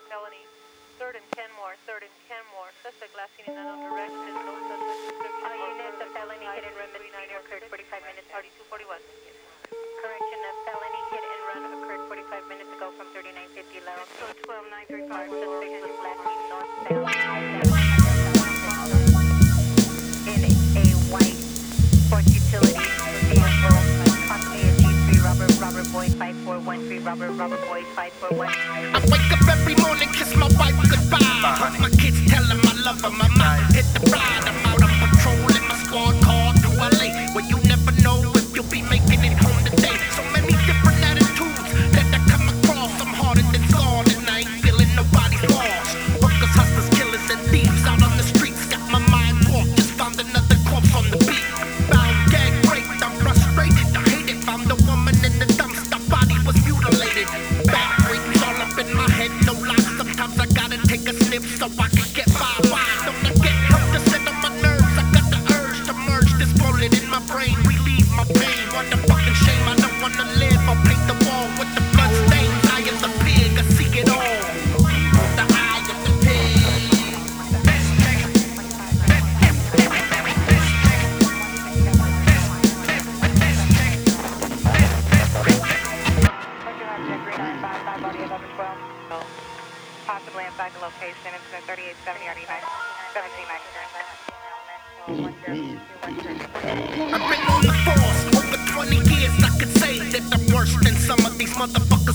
felony. Third and Kenmore, suspect last seen in unknown direction, no suspect description. All units, a felony hit and run misdemeanor occurred 45 minutes. Party 241. Correction, a felony hit and run occurred 45 minutes ago from 3950 Laurel. So 12935. Suspect was last seen northbound in a white sports utility vehicle, possibly a G3 Robert Boyd 5413, Robert Boyd 541. I wake up every morning, kiss my wife goodbye. Hug my kids, tell them I love them. I'm out, hit the ride. I'm out on patrol in my squad car to LA, where you never know if you'll be making it home today. So many different attitudes that I come across. I'm harder than scarred, and I ain't feeling nobody's loss. Workers, hustlers, killers, and thieves out on the streets. Got my mind warped, just found another corpse on the beat. Bound, gag, raped, I'm frustrated. I hate it. Found a woman in the dumpster, body was mutilated. Back breaks all up in my head, no lie. Sometimes I gotta take a sniff so I can get by. Why don't I get help to set on my nerves? I got the urge to merge this bullet in my brain, relieve my pain. What the fucking shame, I don't wanna live. I'll paint the wall with the blood stains. I am the pig, I see it all. The eye of the pig. Possibly inside the location. It's been 3870 RD9, 1790. I've been on the force over 20 years. I could say that I'm worse than some of these motherfuckers.